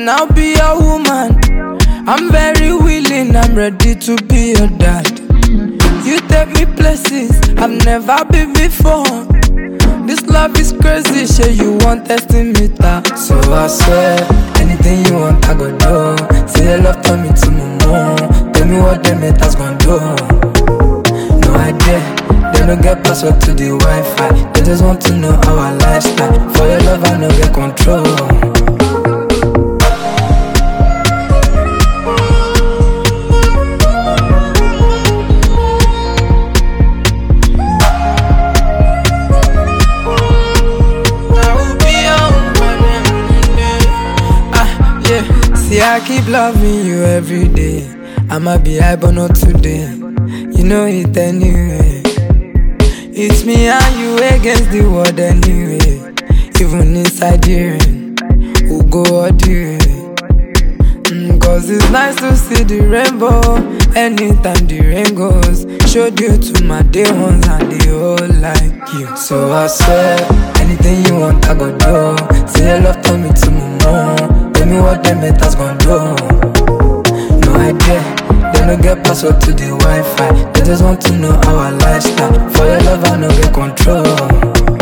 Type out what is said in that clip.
then I'll be your woman. I'm very willing, I'm ready to be your dad. You take me places I've never been before. This love is crazy, shit, you want testing me that. So I swear, anything you want I go do. Say your love turn me to my mom. Tell me what them haters gon' do. No idea, they don't get password to the Wi-Fi. They just want to know our lifestyle. For your love I no get control. See, I keep loving you every day. I'ma be high but not today. You know it anyway. It's me and you against the world anyway. Even inside the rain, we'll go all the way. Cause it's nice to see the rainbow anytime the rain goes. Showed you to my day ones and they all like you. So I swear, anything you want I go do. Say your love turn me to my mom. Tell me what them haters gon' do. No idea, they don't get password to the Wi-Fi. They just want to know our lifestyle. For your love I no get control.